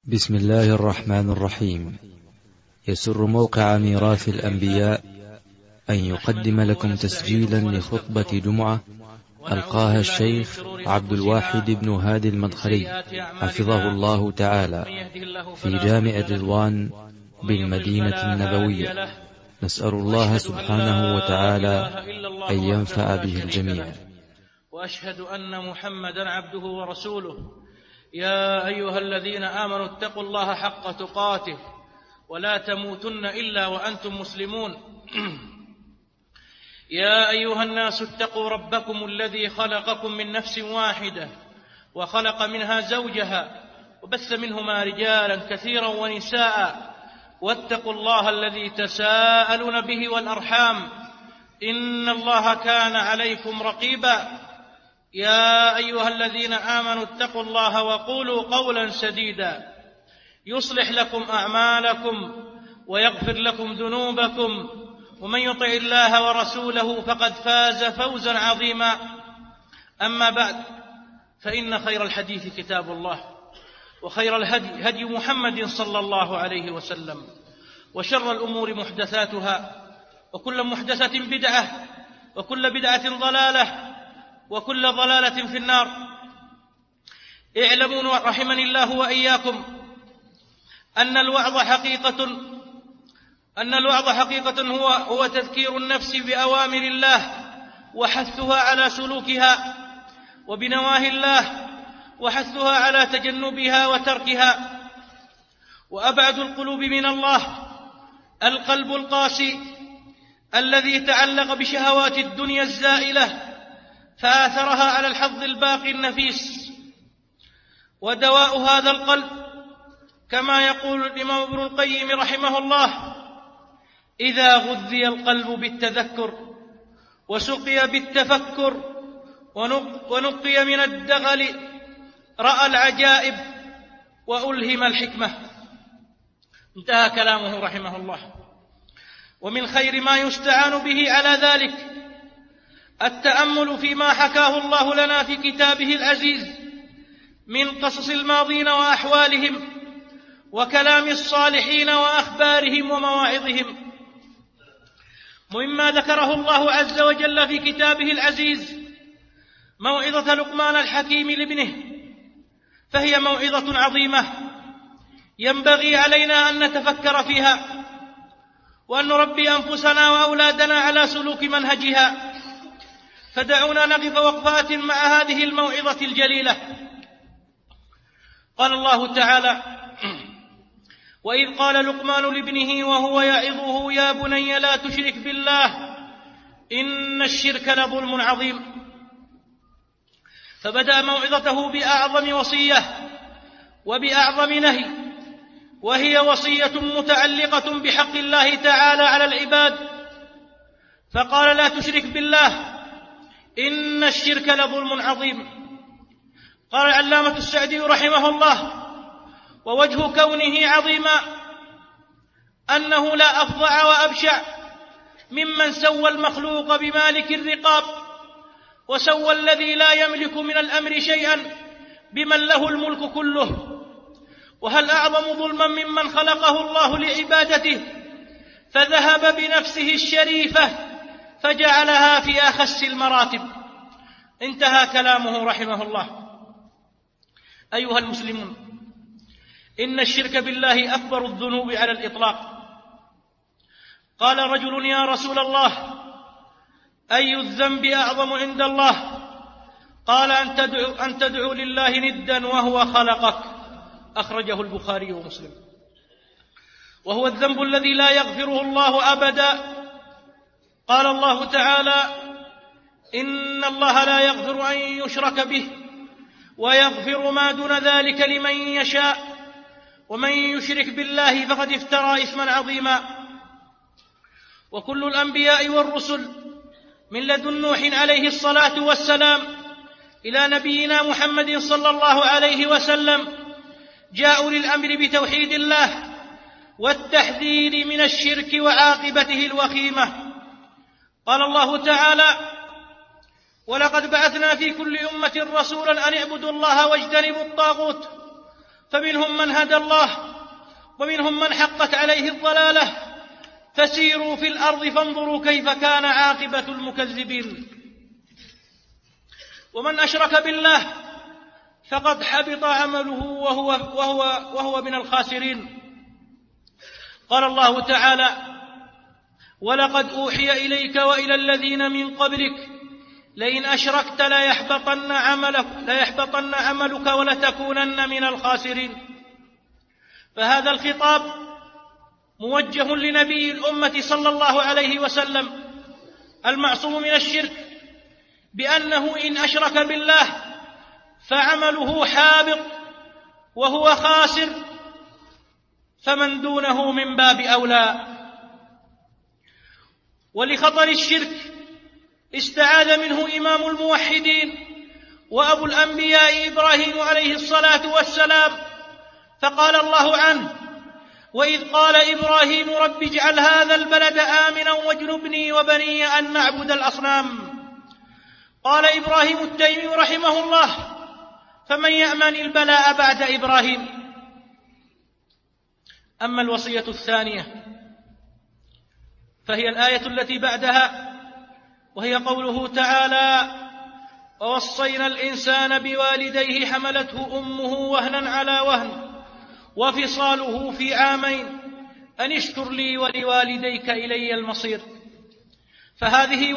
بسم الله الرحمن الرحيم. يسر موقع ميراث الأنبياء أن يقدم لكم تسجيلا لخطبة جمعة ألقاها الشيخ عبد الواحد بن هادي المدخلي حفظه الله تعالى في جامع الرضوان بالمدينة النبوية. نسأل الله سبحانه وتعالى أن ينفع به الجميع. وأشهد أن محمدا عبده ورسوله. يا أيها الذين آمنوا اتقوا الله حق تقاته ولا تموتن إلا وأنتم مسلمون. يا أيها الناس اتقوا ربكم الذي خلقكم من نفس واحدة وخلق منها زوجها وبث منهما رجالا كثيرا ونساء، واتقوا الله الذي تساءلون به والأرحام إن الله كان عليكم رقيبا. يا أيها الذين آمنوا اتقوا الله وقولوا قولا سديدا يصلح لكم أعمالكم ويغفر لكم ذنوبكم، ومن يطع الله ورسوله فقد فاز فوزا عظيما. أما بعد، فإن خير الحديث كتاب الله، وخير الهدي هدي محمد صلى الله عليه وسلم، وشر الأمور محدثاتها، وكل محدثة بدعة، وكل بدعة ضلالة، وكل ضلالة في النار. اعلموا رحمني الله وإياكم أن الوعظ حقيقة هو تذكير النفس بأوامر الله وحثها على سلوكها، وبنواهي الله وحثها على تجنبها وتركها. وأبعد القلوب من الله القلب القاسي الذي تعلق بشهوات الدنيا الزائلة فآثرها على الحظ الباقي النفيس. ودواء هذا القلب كما يقول الإمام ابن القيم رحمه الله: إذا غذي القلب بالتذكر وسقي بالتفكر ونقي من الدغل رأى العجائب وألهم الحكمة. انتهى كلامه رحمه الله. ومن خير ما يستعان به على ذلك التأمل فيما حكاه الله لنا في كتابه العزيز من قصص الماضين وأحوالهم، وكلام الصالحين وأخبارهم ومواعظهم. مما ذكره الله عز وجل في كتابه العزيز موعظة لقمان الحكيم لابنه، فهي موعظة عظيمة ينبغي علينا أن نتفكر فيها، وأن نربي أنفسنا وأولادنا على سلوك منهجها. فدعونا نقف وقفات مع هذه الموعظة الجليلة. قال الله تعالى: وإذ قال لقمان لابنه وهو يعظه يا بني لا تشرك بالله إن الشرك لظلم عظيم. فبدأ موعظته بأعظم وصية وبأعظم نهي، وهي وصية متعلقة بحق الله تعالى على العباد، فقال: لا تشرك بالله إن الشرك لظلم عظيم. قال العلامة السعدي رحمه الله: ووجه كونه عظيما أنه لا أفظع وأبشع ممن سوى المخلوق بمالك الرقاب، وسوى الذي لا يملك من الأمر شيئا بمن له الملك كله. وهل أعظم ظلما ممن خلقه الله لعبادته فذهب بنفسه الشريفة فجعلها في أخس المراتب. انتهى كلامه رحمه الله. أيها المسلمون، إن الشرك بالله أكبر الذنوب على الإطلاق. قال رجل: يا رسول الله، أي الذنب أعظم عند الله؟ قال: أن تدعو لله ندا وهو خلقك. أخرجه البخاري ومسلم. وهو الذنب الذي لا يغفره الله أبدا. قال الله تعالى: إن الله لا يغفر أن يشرك به ويغفر ما دون ذلك لمن يشاء، ومن يشرك بالله فقد افترى إثما عظيما. وكل الأنبياء والرسل من لدن نوح عليه الصلاة والسلام إلى نبينا محمد صلى الله عليه وسلم جاءوا للأمر بتوحيد الله والتحذير من الشرك وعاقبته الوخيمة. قال الله تعالى: ولقد بعثنا في كل أمة رسولا أن اعبدوا الله واجتنبوا الطاغوت، فمنهم من هدى الله ومنهم من حقت عليه الضلالة، فسيروا في الأرض فانظروا كيف كان عاقبة المكذبين. ومن أشرك بالله فقد حبط عمله وهو من الخاسرين. قال الله تعالى: ولقد أوحي إليك وإلى الذين من قبلك لئن أشركت ليحبطن عملك ولتكونن من الخاسرين. فهذا الخطاب موجه لنبي الأمة صلى الله عليه وسلم المعصوم من الشرك، بأنه إن أشرك بالله فعمله حابط وهو خاسر، فمن دونه من باب أولى. ولخطر الشرك استعاذ منه إمام الموحدين وأبو الأنبياء إبراهيم عليه الصلاة والسلام، فقال الله عنه: وإذ قال إبراهيم رب اجعل هذا البلد آمنا واجنبني وبني أن نعبد الأصنام. قال إبراهيم التيمي رحمه الله: فمن يأمن البلاء بعد إبراهيم؟ أما الوصية الثانية فهي الآية التي بعدها، وهي قوله تعالى: ووصينا الإنسان بوالديه حملته أمه وهنا على وهن وفصاله في عامين أن اشكر لي ولوالديك إلي المصير. فهذه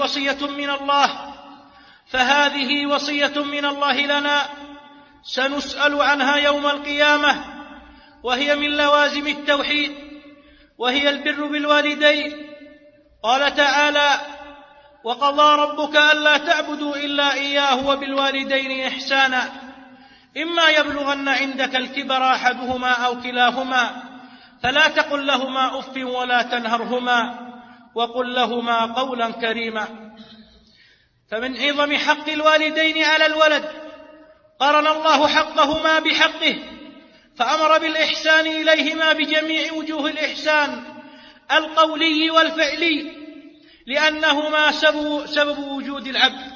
وصية من الله لنا سنسأل عنها يوم القيامة، وهي من لوازم التوحيد، وهي البر بالوالدين. قال تعالى: وقضى ربك ألا تعبدوا إلا إياه وبالوالدين إحسانا إما يبلغن عندك الكبر أحدهما أو كلاهما فلا تقل لهما أف ولا تنهرهما وقل لهما قولا كريما. فمن عظم حق الوالدين على الولد قرن الله حقهما بحقه، فأمر بالإحسان إليهما بجميع وجوه الإحسان القولي والفعلي، لأنهما سبب وجود العبد.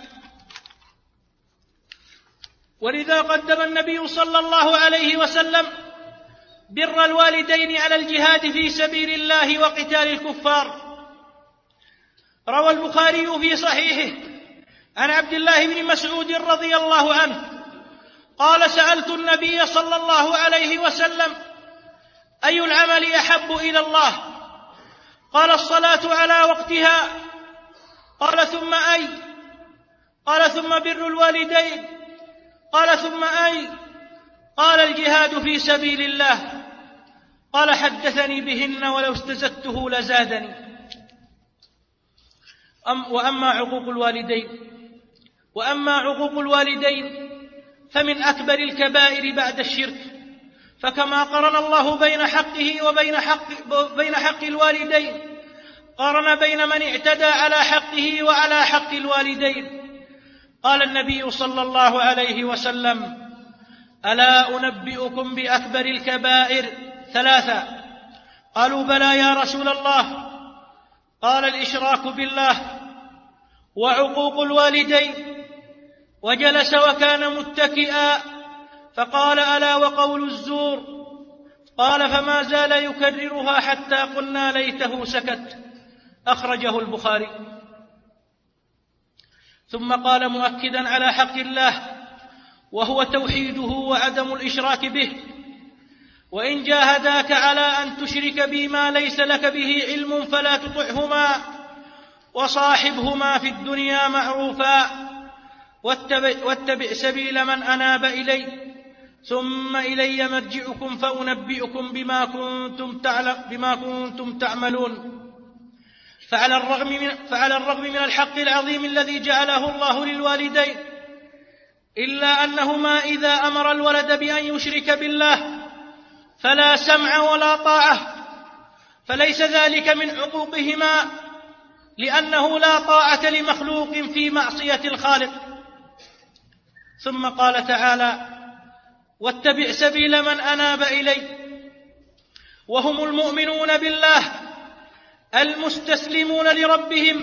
ولذا قدم النبي صلى الله عليه وسلم بر الوالدين على الجهاد في سبيل الله وقتال الكفار. روى البخاري في صحيحه عن عبد الله بن مسعود رضي الله عنه قال: سألت النبي صلى الله عليه وسلم: أي العمل أحب إلى الله؟ قال: الصلاة على وقتها. قال: ثم أي؟ قال: ثم بر الوالدين. قال: ثم أي؟ قال: الجهاد في سبيل الله. قال: حدثني بهن ولو استزدته لزادني. وأما عقوق الوالدين فمن أكبر الكبائر بعد الشرك، فكما قرن الله بين حقه وبين حق الوالدين قارن بين من اعتدى على حقه وعلى حق الوالدين. قال النبي صلى الله عليه وسلم: ألا أنبئكم بأكبر الكبائر 3؟ قالوا: بلى يا رسول الله. قال: الإشراك بالله وعقوق الوالدين. وجلس وكان متكئا فقال: ألا وقول الزور. قال: فما زال يكررها حتى قلنا ليته سكت. أخرجه البخاري. ثم قال مؤكدا على حق الله وهو توحيده وعدم الإشراك به: وإن جاهداك على أن تشرك بي ما ليس لك به علم فلا تطعهما وصاحبهما في الدنيا معروفا واتبع سبيل من أناب إلي ثم إلي مرجعكم فأنبئكم بما كنتم تعملون. فعلى الرغم من الحق العظيم الذي جعله الله للوالدين، إلا أنهما إذا أمر الولد بأن يشرك بالله فلا سمع ولا طاعة، فليس ذلك من عقوقهما، لأنه لا طاعة لمخلوق في معصية الخالق. ثم قال تعالى: واتبع سبيل من أناب إلي، وهم المؤمنون بالله المستسلمون لربهم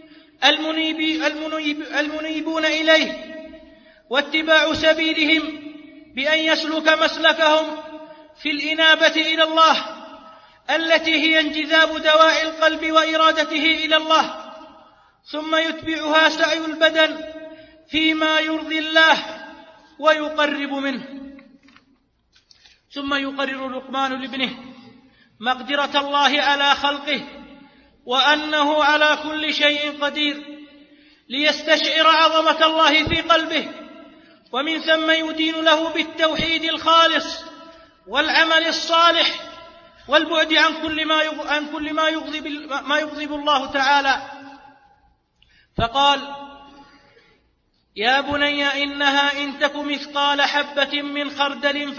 المنيبون إليه، واتباع سبيلهم بأن يسلك مسلكهم في الإنابة إلى الله التي هي انجذاب دواعي القلب وإرادته إلى الله، ثم يتبعها سعي البدن فيما يرضي الله ويقرب منه. ثم يقرر لقمان لابنه مقدرة الله على خلقه وأنه على كل شيء قدير، ليستشعر عظمة الله في قلبه، ومن ثم يدين له بالتوحيد الخالص والعمل الصالح والبعد عن كل ما يغضب الله تعالى. فقال: يا بني إنها إن تك مثقال حبة من خردل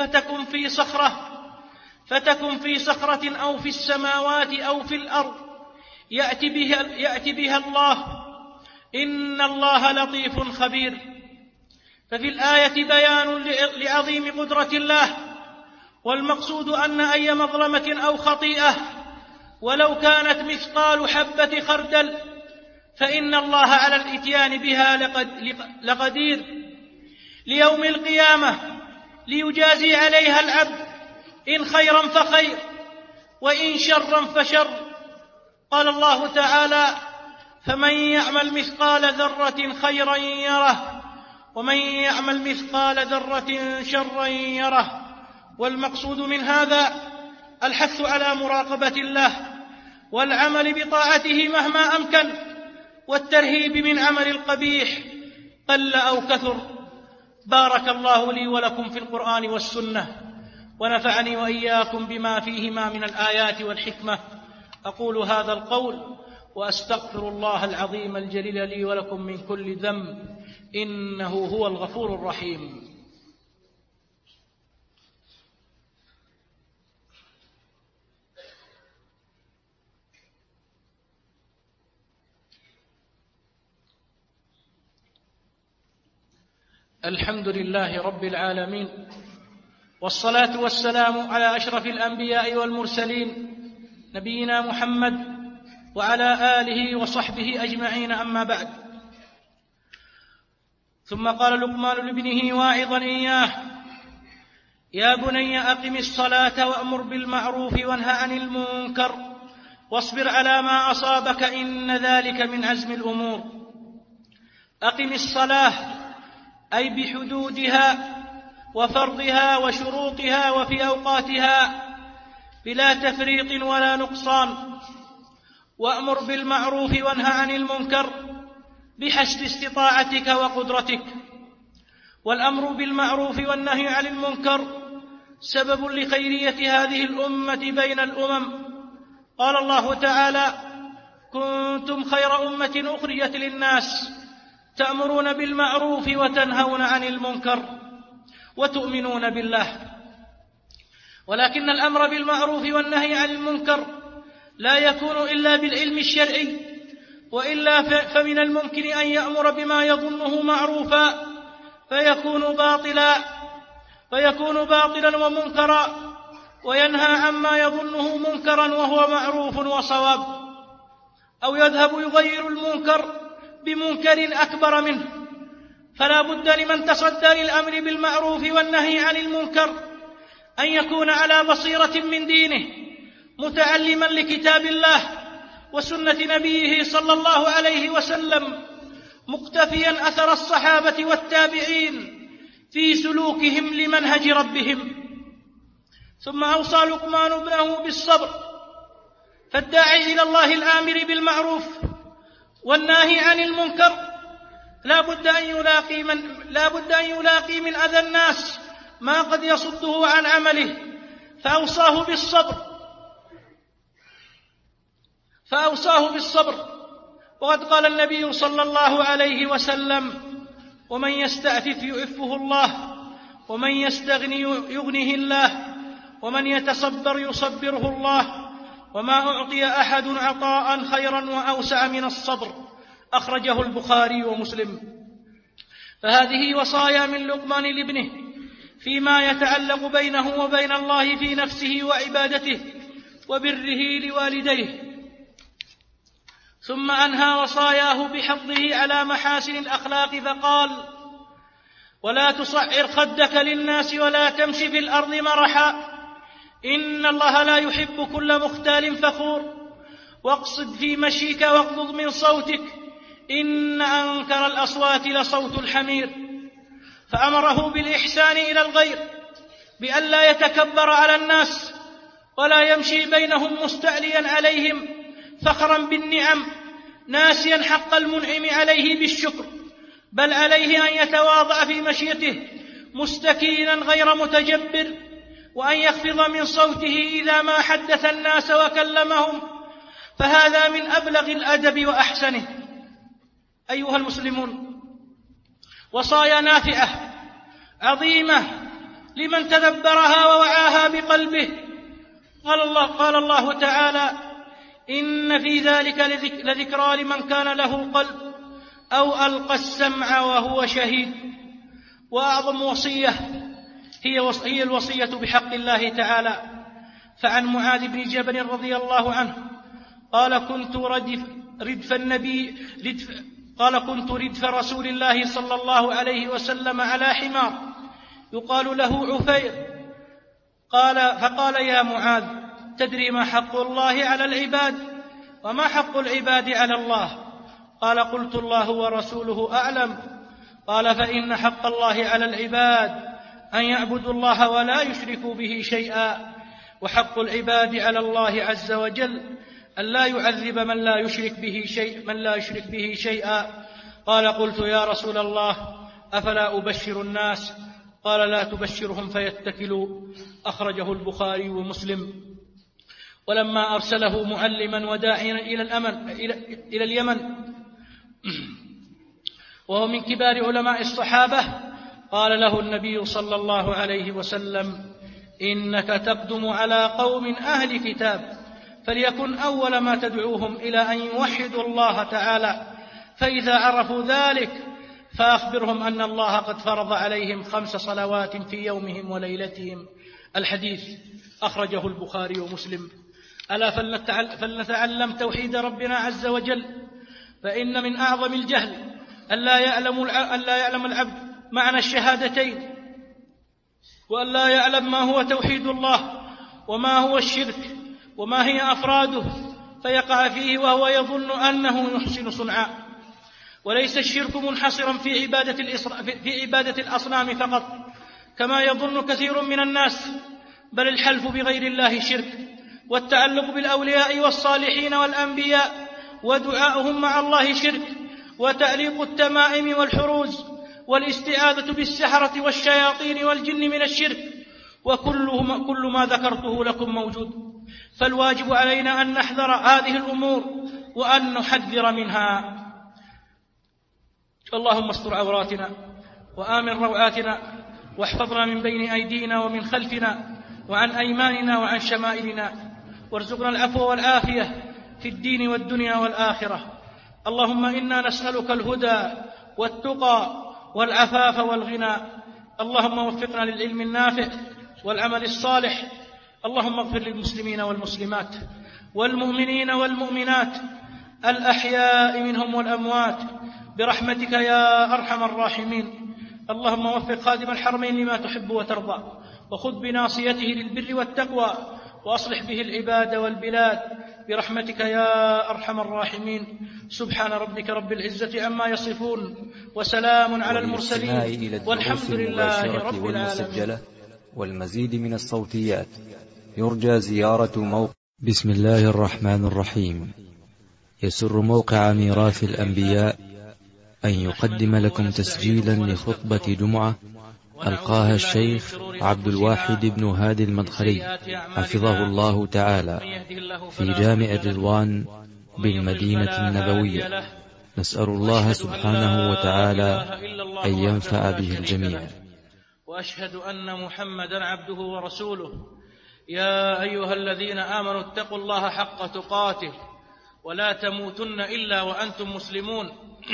فتكن في صخرة أو في السماوات أو في الأرض يأتي بها الله، إن الله لطيف خبير. ففي الآية بيان لعظيم قدرة الله، والمقصود أن أي مظلمة أو خطيئة ولو كانت مثقال حبة خردل فإن الله على الإتيان بها لقدير ليوم القيامة ليجازي عليها العبد، إن خيرا فخير وإن شرا فشر. قال الله تعالى: فمن يعمل مثقال ذرة خيرا يره ومن يعمل مثقال ذرة شرا يره. والمقصود من هذا الحث على مراقبة الله والعمل بطاعته مهما أمكن، والترهيب من عمل القبيح قل أو كثر. بارك الله لي ولكم في القرآن والسنة، ونفعني وإياكم بما فيهما من الآيات والحكمة. أقول هذا القول وأستغفر الله العظيم الجليل لي ولكم من كل ذنب، إنه هو الغفور الرحيم. الحمد لله رب العالمين، والصلاة والسلام على أشرف الأنبياء والمرسلين نبينا محمد وعلى آله وصحبه أجمعين، أما بعد. ثم قال لقمان لابنه واعظا إياه: يا بني أقم الصلاة وأمر بالمعروف وانه عن المنكر واصبر على ما أصابك إن ذلك من عزم الأمور. أقم الصلاة أي بحدودها وفرضها وشروطها وفي أوقاتها بلا تفريط ولا نقصان، وأمر بالمعروف وانه عن المنكر بحسب استطاعتك وقدرتك. والأمر بالمعروف والنهي عن المنكر سبب لخيرية هذه الأمة بين الأمم. قال الله تعالى: كنتم خير أمة أخرجت للناس تأمرون بالمعروف وتنهون عن المنكر وتؤمنون بالله. ولكن الأمر بالمعروف والنهي عن المنكر لا يكون إلا بالعلم الشرعي، وإلا فمن الممكن أن يأمر بما يظنه معروفا فيكون باطلا ومنكرا، وينهى عما يظنه منكرا وهو معروف وصواب، أو يذهب يغير المنكر بمنكر أكبر منه. فلا بد لمن تصدى للأمر بالمعروف والنهي عن المنكر أن يكون على بصيرة من دينه، متعلما لكتاب الله وسنة نبيه صلى الله عليه وسلم، مقتفيا أثر الصحابة والتابعين في سلوكهم لمنهج ربهم. ثم أوصى لقمان ابنه بالصبر، فالداعي إلى الله الآمر بالمعروف والناهي عن المنكر لا بد أن يلاقي من أذى الناس ما قد يصده عن عمله، فأوصاه بالصبر. وقد قال النبي صلى الله عليه وسلم: ومن يستعفف يعفه الله، ومن يستغني يغنه الله، ومن يتصبر يصبره الله، وما أعطي أحد عطاء خيرا وأوسع من الصبر. أخرجه البخاري ومسلم. فهذه وصايا من لقمان لابنه فيما يتعلق بينه وبين الله في نفسه وعبادته وبره لوالديه. ثم أنهى وصاياه بحضه على محاسن الأخلاق فقال: ولا تصعر خدك للناس ولا تمش في الأرض مرحا إن الله لا يحب كل مختال فخور، واقصد في مشيك واغضض من صوتك، إن أنكر الأصوات لصوت الحمير. فأمره بالإحسان إلى الغير، بأن لا يتكبر على الناس ولا يمشي بينهم مستعليا عليهم فخرا بالنعم ناسيا حق المنعم عليه بالشكر، بل عليه أن يتواضع في مشيته مستكينا غير متجبر، وأن يخفض من صوته إذا ما حدث الناس وكلمهم، فهذا من أبلغ الأدب وأحسنه. أيها المسلمون، وصايا نافعة عظيمة لمن تدبرها ووعاها بقلبه. قال الله تعالى: إن في ذلك لذكرى لمن كان له قلب أو ألقى السمع وهو شهيد. وأعظم وصية هي الوصية بحق الله تعالى. فعن معاذ بن جبل رضي الله عنه قال: كنت ردف رسول الله صلى الله عليه وسلم على حمار يقال له عفير، فقال: يا معاذ، تدري ما حق الله على العباد وما حق العباد على الله؟ قال: قلت: الله ورسوله أعلم. قال: فإن حق الله على العباد أن يعبدوا الله ولا يشركوا به شيئا، وحق العباد على الله عز وجل أن لا يعذب من لا يشرك به شيئا. قال: قلت: يا رسول الله، أفلا أبشر الناس؟ قال: لا تبشرهم فيتكلوا. أخرجه البخاري ومسلم. ولما أرسله معلما وداعيا إلى اليمن وهو من كبار علماء الصحابة، قال له النبي صلى الله عليه وسلم: إنك تقدم على قوم أهل كتاب، فليكن أول ما تدعوهم إلى أن يوحدوا الله تعالى، فإذا عرفوا ذلك فأخبرهم أن الله قد فرض عليهم 5 صلوات في يومهم وليلتهم. الحديث أخرجه البخاري ومسلم. ألا فلنتعلم توحيد ربنا عز وجل، فإن من أعظم الجهل أن لا يعلم العبد معنى الشهادتين، وأن لا يعلم ما هو توحيد الله وما هو الشرك وما هي أفراده، فيقع فيه وهو يظن أنه يحسن صنعا. وليس الشرك منحصرا في عبادة الأصنام فقط كما يظن كثير من الناس، بل الحلف بغير الله شرك، والتعلق بالأولياء والصالحين والأنبياء ودعاؤهم مع الله شرك، وتعليق التمائم والحروز والاستعاذة بالسحرة والشياطين والجن من الشرك، وكل ما ذكرته لكم موجود. فالواجب علينا أن نحذر هذه الأمور وأن نحذر منها. اللهم استر عوراتنا وآمن روعاتنا، واحفظنا من بين أيدينا ومن خلفنا وعن أيماننا وعن شمائلنا، وارزقنا العفو والعافية في الدين والدنيا والآخرة. اللهم إنا نسألك الهدى والتقى والعفاف والغنى. اللهم وفقنا للعلم النافع والعمل الصالح. اللهم اغفر للمسلمين والمسلمات والمؤمنين والمؤمنات الأحياء منهم والأموات برحمتك يا أرحم الراحمين. اللهم وفق خادم الحرمين لما تحب وترضى، وخذ بناصيته للبر والتقوى، وأصلح به العباد والبلاد برحمتك يا أرحم الراحمين. سبحان ربك رب العزة عما يصفون، وسلام على المرسلين، والحمد لله رب العالمين. والمزيد من الصوتيات يرجى زيارة موقع. بسم الله الرحمن الرحيم. يسر موقع ميراث الأنبياء أن يقدم لكم تسجيلا لخطبة جمعة ألقاها الشيخ عبد الواحد بن هادي المدخلي حفظه الله تعالى في جامع الرضوان بالمدينة النبوية. نسأل الله سبحانه وتعالى أن ينفع به الجميع. وأشهد أن محمدا عبده ورسوله. يا أيها الذين آمنوا اتقوا الله حق تقاته ولا تموتن إلا وأنتم مسلمون.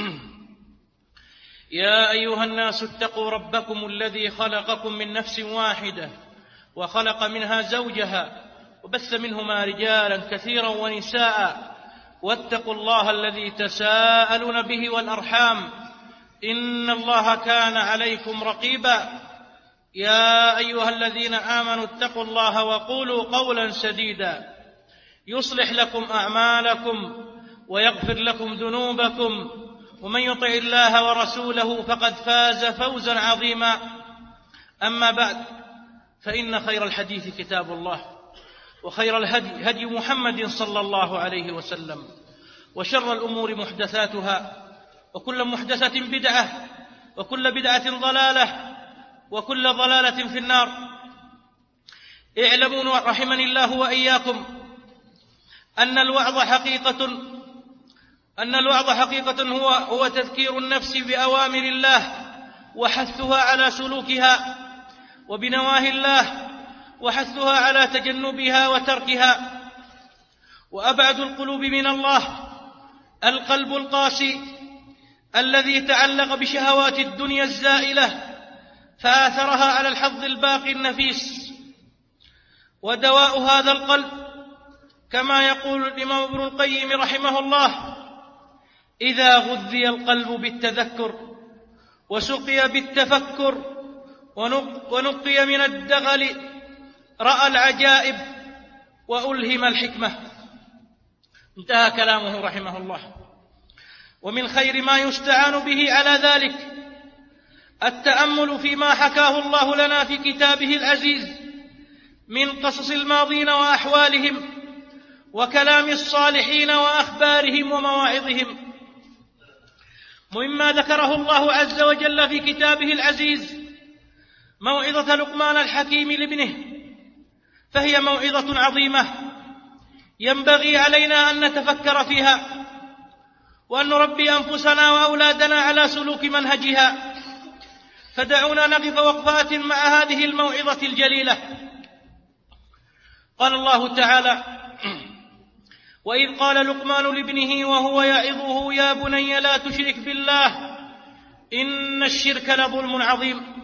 يا أيها الناس اتقوا ربكم الذي خلقكم من نفس واحدة وخلق منها زوجها وبث منهما رجالا كثيرا ونساء، واتقوا الله الذي تساءلون به والأرحام، إن الله كان عليكم رقيبا. يا أيها الذين آمنوا اتقوا الله وقولوا قولا سديدا يصلح لكم أعمالكم ويغفر لكم ذنوبكم ومن يطع الله ورسوله فقد فاز فوزا عظيما. أما بعد، فإن خير الحديث كتاب الله، وخير الهدي هدي محمد صلى الله عليه وسلم، وشر الأمور محدثاتها، وكل محدثة بدعة، وكل بدعة ضلالة، وكل ضلالة في النار. اعلموا رحمني الله وإياكم أن الوعظ حقيقة هو تذكير النفس بأوامر الله وحثها على سلوكها، وبنواهي الله وحثها على تجنبها وتركها. وأبعد القلوب من الله القلب القاسي الذي تعلق بشهوات الدنيا الزائلة فآثرها على الحظ الباقي النفيس. ودواء هذا القلب كما يقول الإمام ابن القيم رحمه الله: إذا غذي القلب بالتذكر وسقي بالتفكر ونقي من الدغل رأى العجائب وألهم الحكمة. انتهى كلامه رحمه الله. ومن خير ما يستعان به على ذلك التأمل فيما حكاه الله لنا في كتابه العزيز من قصص الماضين وأحوالهم، وكلام الصالحين وأخبارهم ومواعظهم. ومما ذكره الله عز وجل في كتابه العزيز موعظة لقمان الحكيم لابنه، فهي موعظة عظيمة ينبغي علينا أن نتفكر فيها، وأن نربي أنفسنا وأولادنا على سلوك منهجها. فدعونا نقف وقفات مع هذه الموعظة الجليلة. قال الله تعالى: وإذ قال لقمان لابنه وهو يعظه يا بني لا تشرك بالله إن الشرك لظلم عظيم.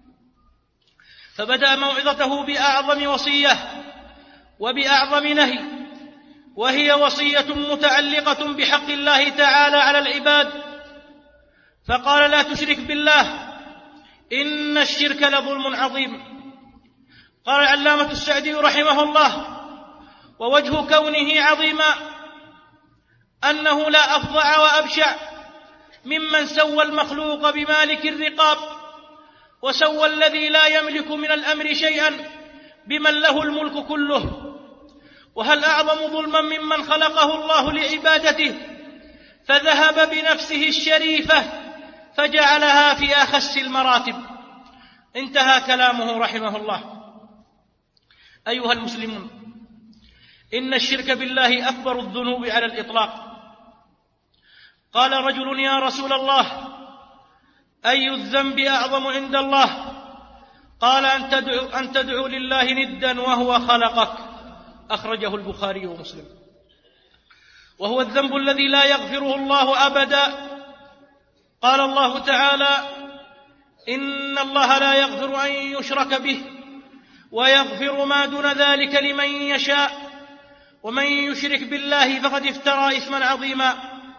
فبدأ موعظته بأعظم وصية وبأعظم نهي، وهي وصية متعلقة بحق الله تعالى على العباد، فقال: لا تشرك بالله إن الشرك لظلم عظيم. قال العلامة السعدي رحمه الله: ووجه كونه عظيما أنه لا أفظع وأبشع ممن سوى المخلوق بمالك الرقاب، وسوى الذي لا يملك من الأمر شيئا بمن له الملك كله. وهل أعظم ظلما ممن خلقه الله لعبادته فذهب بنفسه الشريفة فجعلها في أخس المراتب. انتهى كلامه رحمه الله. أيها المسلمون، إن الشرك بالله أكبر الذنوب على الإطلاق. قال رجل: يا رسول الله، أي الذنب أعظم عند الله؟ قال: أن تدعو لله ندا وهو خلقك. أخرجه البخاري ومسلم. وهو الذنب الذي لا يغفره الله أبدا. قال الله تعالى: إن الله لا يغفر أن يشرك به ويغفر ما دون ذلك لمن يشاء، ومن يشرك بالله فقد افترى إثما عظيما.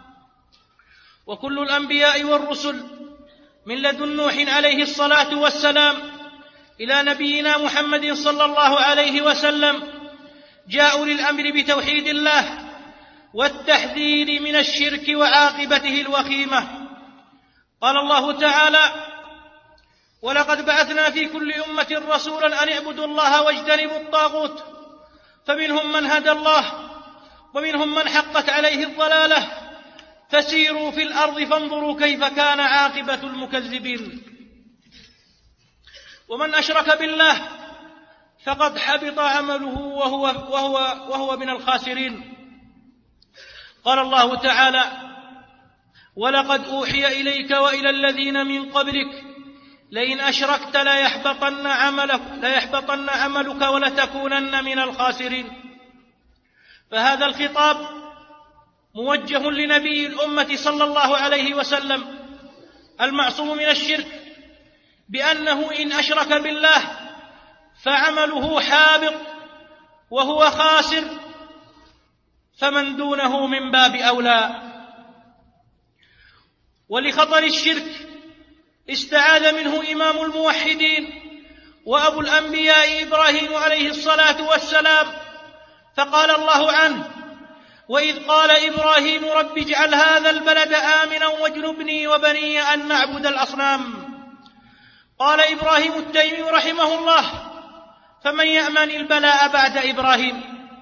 وكل الأنبياء والرسل من لدن نوح عليه الصلاة والسلام إلى نبينا محمد صلى الله عليه وسلم جاءوا للأمر بتوحيد الله والتحذير من الشرك وعاقبته الوخيمة. قال الله تعالى: ولقد بعثنا في كل أمة رسولا أن اعبدوا الله واجتنبوا الطاغوت، فمنهم من هدى الله ومنهم من حقت عليه الضلالة، فسيروا في الأرض فانظروا كيف كان عاقبة المكذبين. ومن أشرك بالله فقد حبط عمله وهو من الخاسرين. قال الله تعالى: ولقد أوحي إليك وإلى الذين من قبلك لئن أشركت ليحبطن عملك ولتكونن من الخاسرين. فهذا الخطاب موجه لنبي الأمة صلى الله عليه وسلم المعصوم من الشرك، بأنه إن أشرك بالله فعمله حابط وهو خاسر، فمن دونه من باب أولى. ولخطر الشرك استعاذ منه إمام الموحدين وأبو الأنبياء إبراهيم عليه الصلاة والسلام، فقال الله عنه: وإذ قال إبراهيم رب اجعل هذا البلد آمنا واجنبني وبني أن نعبد الأصنام. قال إبراهيم التيمي رحمه الله: فمن يأمن البلاء بعد إبراهيم؟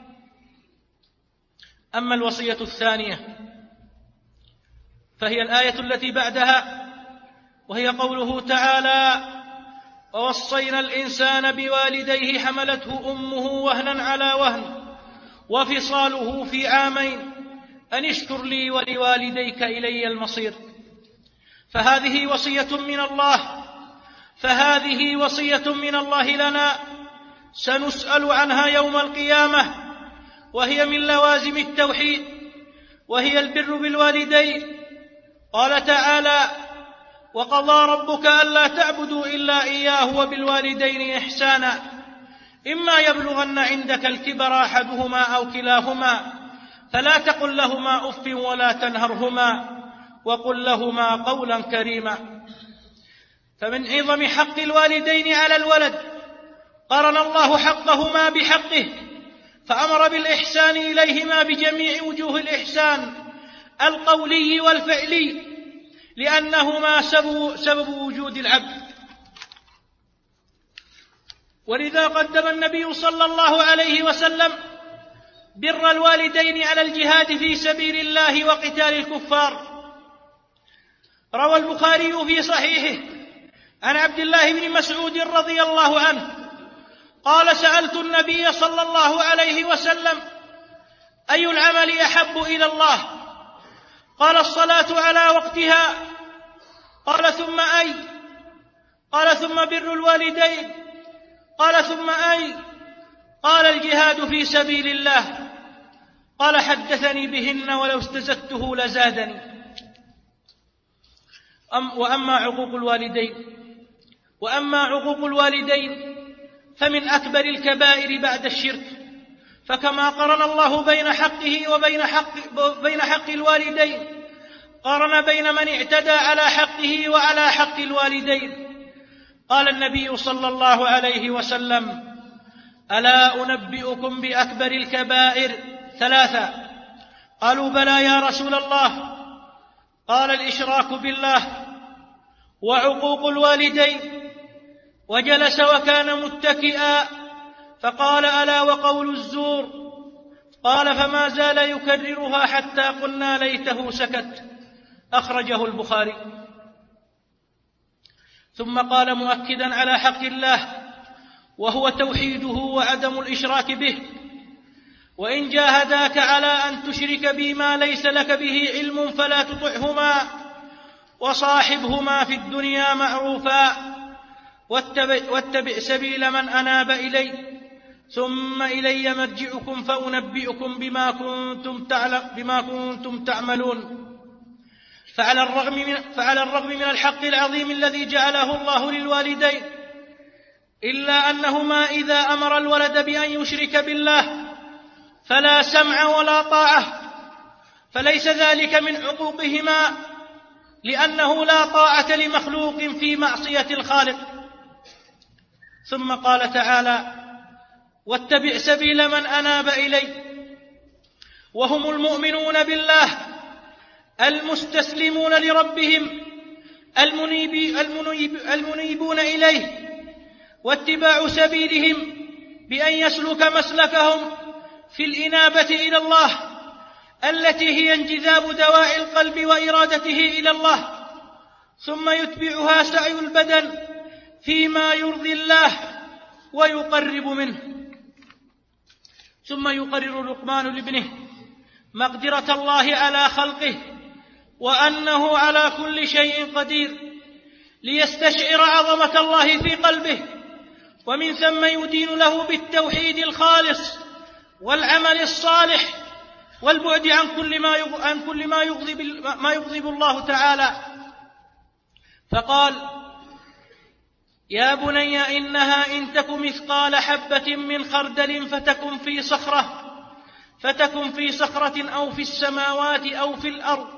أما الوصية الثانية فهي الآية التي بعدها، وهي قوله تعالى: ووصينا الإنسان بوالديه حملته أمه وهنا على وهن وفصاله في عامين أن اشكر لي ولوالديك إلي المصير. فهذه وصية من الله لنا سنسأل عنها يوم القيامة، وهي من لوازم التوحيد، وهي البر بالوالدين. قال تعالى: وقضى ربك ألا تعبدوا إلا إياه وبالوالدين إحسانا إما يبلغن عندك الكبر أحدهما أو كلاهما فلا تقل لهما أف ولا تنهرهما وقل لهما قولا كريما. فمن عظم حق الوالدين على الولد قرن الله حقهما بحقه، فأمر بالإحسان إليهما بجميع وجوه الإحسان القولي والفعلي، لأنهما سبب وجود العبد. ولذا قدم النبي صلى الله عليه وسلم بر الوالدين على الجهاد في سبيل الله وقتال الكفار. روى البخاري في صحيحه عن عبد الله بن مسعود رضي الله عنه قال: سألت النبي صلى الله عليه وسلم: أي العمل أحب إلى الله؟ قال: الصلاة على وقتها. قال: ثم أي؟ قال: ثم بر الوالدين. قال: ثم أي؟ قال: الجهاد في سبيل الله. قال: حدثني بهن ولو استزدته لزادني. وأما عقوق الوالدين فمن أكبر الكبائر بعد الشرك، فكما قرن الله بين حقه وبين حق الوالدين قرن بين من اعتدى على حقه وعلى حق الوالدين. قال النبي صلى الله عليه وسلم: ألا أنبئكم بأكبر الكبائر 3؟ قالوا: بلى يا رسول الله. قال: الإشراك بالله وعقوق الوالدين. وجلس وكان متكئا فقال: ألا وقول الزور. قال: فما زال يكررها حتى قلنا ليته سكت. أخرجه البخاري. ثم قال مؤكدا على حق الله وهو توحيده وعدم الإشراك به: وإن جاهداك على أن تشرك بي ما ليس لك به علم فلا تطعهما وصاحبهما في الدنيا معروفا واتبع سبيل من أناب إلي ثم إلي مرجعكم فأنبئكم بما كنتم تعملون. فعلى الرغم من الحق العظيم الذي جعله الله للوالدين، إلا أنهما إذا أمر الولد بأن يشرك بالله فلا سمع ولا طاعة، فليس ذلك من عقوقهما، لأنه لا طاعة لمخلوق في معصية الخالق. ثم قال تعالى: واتبع سبيل من أناب إلي، وهم المؤمنون بالله المستسلمون لربهم المنيبون إليه، واتباع سبيلهم بأن يسلك مسلكهم في الإنابة إلى الله التي هي انجذاب دواعي القلب وإرادته إلى الله، ثم يتبعها سعي البدن فيما يرضي الله ويقرب منه. ثم يقرر لقمان لابنه مقدرة الله على خلقه وأنه على كل شيء قدير، ليستشعر عظمة الله في قلبه، ومن ثم يدين له بالتوحيد الخالص والعمل الصالح والبعد عن كل ما يغضب الله تعالى. فقال: يا بني إنها إن تك مثقال حبة من خردل فتكن في صخرة أو في السماوات أو في الأرض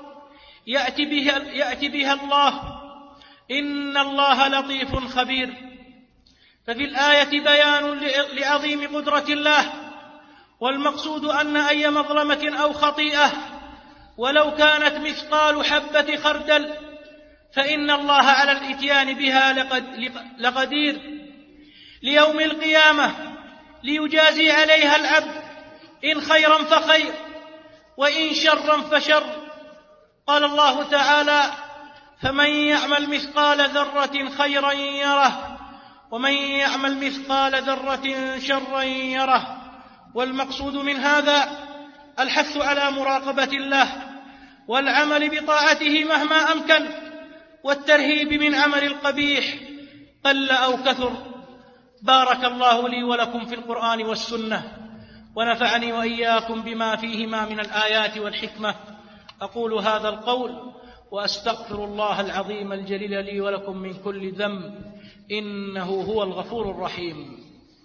يأتي بها الله إن الله لطيف خبير. ففي الآية بيان لعظيم قدرة الله، والمقصود أن أي مظلمة أو خطيئة ولو كانت مثقال حبة خردل فإن الله على الإتيان بها لقدير ليوم القيامة ليجازي عليها العبد إن خيرا فخير وإن شرا فشر. قال الله تعالى: فمن يعمل مثقال ذرة خيرا يره ومن يعمل مثقال ذرة شرا يره. والمقصود من هذا الحث على مراقبة الله والعمل بطاعته مهما أمكن، والترهيب من عمل القبيح قل أو كثر. بارك الله لي ولكم في القرآن والسنة، ونفعني وإياكم بما فيهما من الآيات والحكمة. أقول هذا القول وأستغفر الله العظيم الجليل لي ولكم من كل ذنب، إنه هو الغفور الرحيم.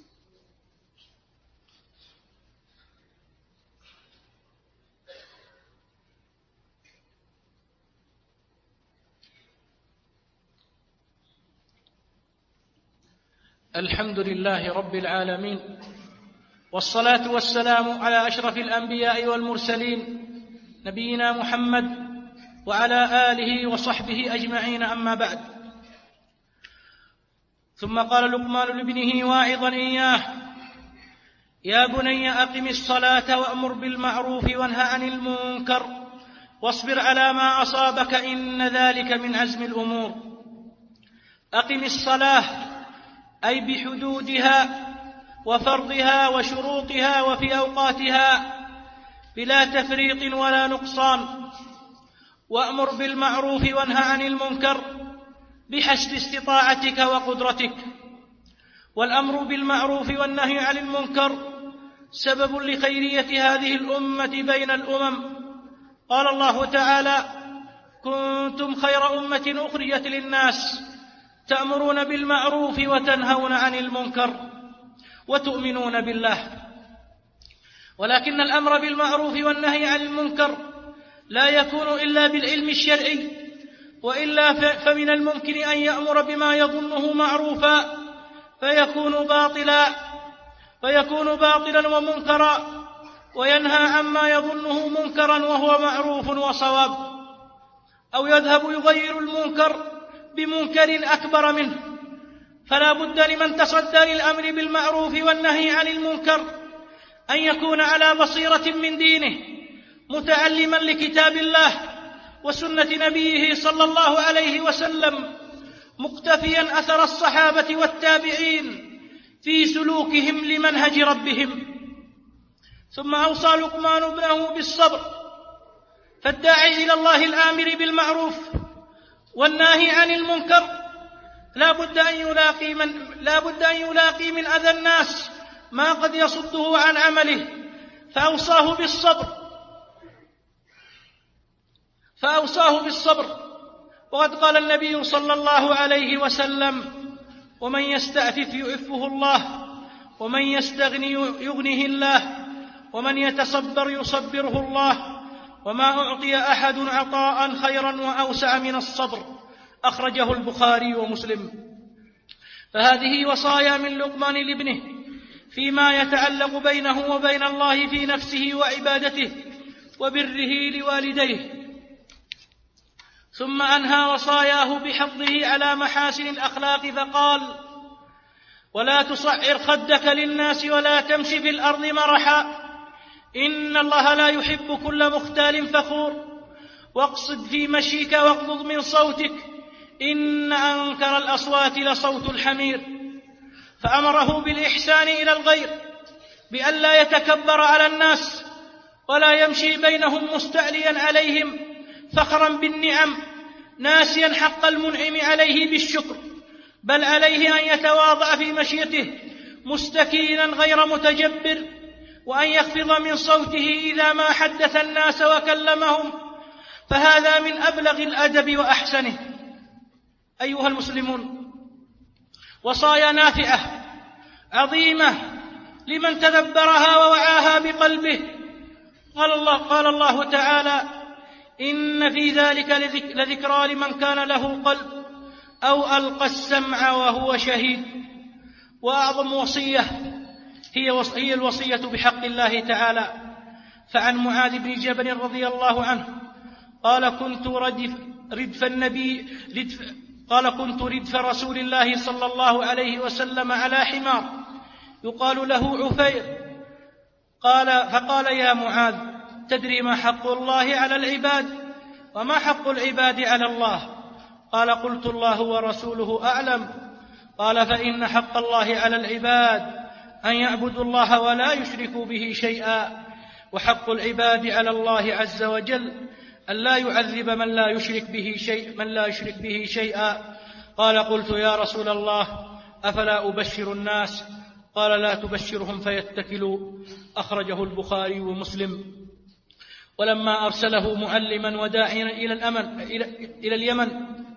الحمد لله رب العالمين، والصلاة والسلام على أشرف الأنبياء والمرسلين نبينا محمد وعلى آله وصحبه أجمعين، أما بعد. ثم قال لقمان لابنه واعظا إياه: يا بني أقم الصلاة وأمر بالمعروف وانه عن المنكر واصبر على ما أصابك إن ذلك من عزم الأمور. أقم الصلاة أي بحدودها وفرضها وشروطها وفي أوقاتها بلا تفريط ولا نقصان، وأمر بالمعروف وانه عن المنكر بحسب استطاعتك وقدرتك. والأمر بالمعروف والنهي عن المنكر سبب لخيرية هذه الأمة بين الأمم. قال الله تعالى: كنتم خير أمة أخرجت للناس تأمرون بالمعروف وتنهون عن المنكر وتؤمنون بالله. ولكن الأمر بالمعروف والنهي عن المنكر لا يكون إلا بالعلم الشرعي، وإلا فمن الممكن أن يأمر بما يظنه معروفا فيكون باطلا ومنكرا، وينهى عما يظنه منكرا وهو معروف وصواب، أو يذهب يغير المنكر بمنكر أكبر منه. فلا بد لمن تصدى للأمر بالمعروف والنهي عن المنكر أن يكون على بصيرة من دينه، متعلما لكتاب الله وسنة نبيه صلى الله عليه وسلم، مقتفيا أثر الصحابة والتابعين في سلوكهم لمنهج ربهم. ثم أوصى لقمان ابنه بالصبر، فالداعي إلى الله الآمر بالمعروف والناهي عن المنكر لا بد أن يلاقي من أذى الناس ما قد يصده عن عمله، فأوصاه بالصبر. وقد قال النبي صلى الله عليه وسلم: ومن يستعفف يعفه الله، ومن يستغني يغنه الله، ومن يتصبر يصبره الله، وما أعطي أحد عطاء خيرا وأوسع من الصبر. أخرجه البخاري ومسلم. فهذه وصايا من لقمان لابنه فيما يتعلق بينه وبين الله في نفسه وعبادته وبره لوالديه. ثم أنهى وصاياه بحضه على محاسن الأخلاق فقال: ولا تصعر خدك للناس ولا تمشي في الأرض مرحا، إن الله لا يحب كل مختال فخور، واقصد في مشيك واغضض من صوتك، إن أنكر الأصوات لصوت الحمير. فأمره بالإحسان إلى الغير، بأن لا يتكبر على الناس ولا يمشي بينهم مستعليا عليهم فخرا بالنعم، ناسيا حق المنعم عليه بالشكر، بل عليه أن يتواضع في مشيته مستكينا غير متجبر، وأن يخفض من صوته إذا ما حدث الناس وكلمهم، فهذا من أبلغ الأدب وأحسنه. أيها المسلمون، وصايا نافعة عظيمة لمن تدبرها ووعاها بقلبه. قال الله تعالى: إن في ذلك لذكرى لمن كان له قلب أو ألقى السمع وهو شهيد. وأعظم وصية هي الوصية بحق الله تعالى. فعن معاذ بن جبل رضي الله عنه قال كنت ردف رسول الله صلى الله عليه وسلم على حمار يقال له عفير، فقال يا معاذ تدري ما حق الله على العباد وما حق العباد على الله؟ قال قلت الله ورسوله أعلم. قال فإن حق الله على العباد أن يعبدوا الله ولا يشركوا به شيئا، وحق العباد على الله عز وجل أن لا يعذب من لا يشرك به شيئا. قال قلت يا رسول الله أفلا أبشر الناس؟ قال لا تبشرهم فيتكلوا. أخرجه البخاري ومسلم. ولما أرسله معلما وداعيا إلى اليمن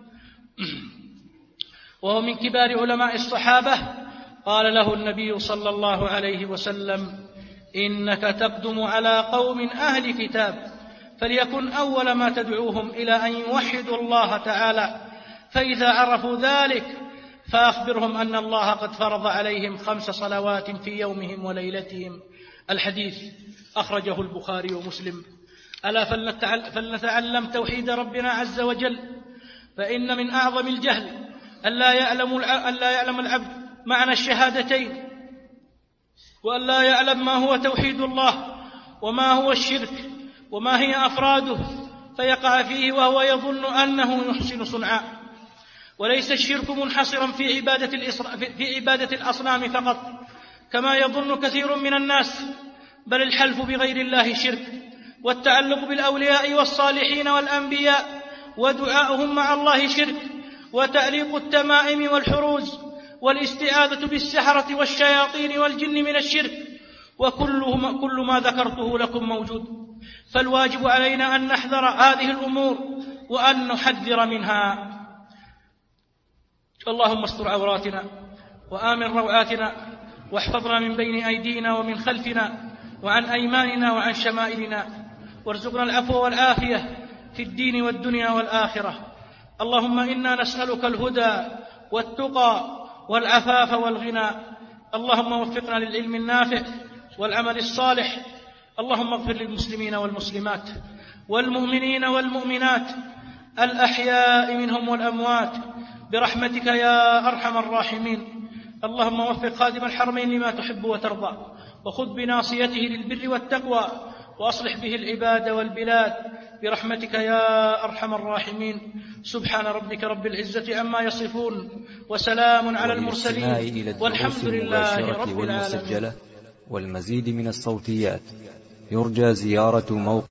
وهو من كبار علماء الصحابة، قال له النبي صلى الله عليه وسلم إنك تقدم على قوم أهل كتاب، فليكن أول ما تدعوهم إلى أن يوحدوا الله تعالى، فإذا عرفوا ذلك فأخبرهم أن الله قد فرض عليهم 5 صلوات في يومهم وليلتهم. الحديث أخرجه البخاري ومسلم. ألا فلنتعلم توحيد ربنا عز وجل، فإن من أعظم الجهل أن لا يعلم العبد معنى الشهادتين، وأن لا يعلم ما هو توحيد الله وما هو الشرك وما هي أفراده، فيقع فيه وهو يظن أنه يحسن صنعا. وليس الشرك منحصرا في عبادة الأصنام فقط كما يظن كثير من الناس، بل الحلف بغير الله شرك، والتعلق بالأولياء والصالحين والأنبياء ودعاؤهم مع الله شرك، وتعليق التمائم والحروز والاستعاذة بالسحرة والشياطين والجن من الشرك، وكل ما ذكرته لكم موجود. فالواجب علينا أن نحذر هذه الأمور وأن نحذر منها. اللهم استر عوراتنا وآمن روعاتنا، واحفظنا من بين أيدينا ومن خلفنا وعن أيماننا وعن شمائلنا، وارزقنا العفو والعافية في الدين والدنيا والآخرة. اللهم إنا نسألك الهدى والتقى والعفاف والغنى. اللهم وفقنا للعلم النافع والعمل الصالح. اللهم اغفر للمسلمين والمسلمات والمؤمنين والمؤمنات الأحياء منهم والأموات برحمتك يا أرحم الراحمين. اللهم وفق خادم الحرمين لما تحب وترضى، وخذ بناصيته للبر والتقوى، وأصلح به العباد والبلاد برحمتك يا أرحم الراحمين. سبحان ربك رب العزة عما يصفون، وسلام على المرسلين، والحمد لله رب العالمين. والمزيد من الصوتيات يرجى زيارة موقع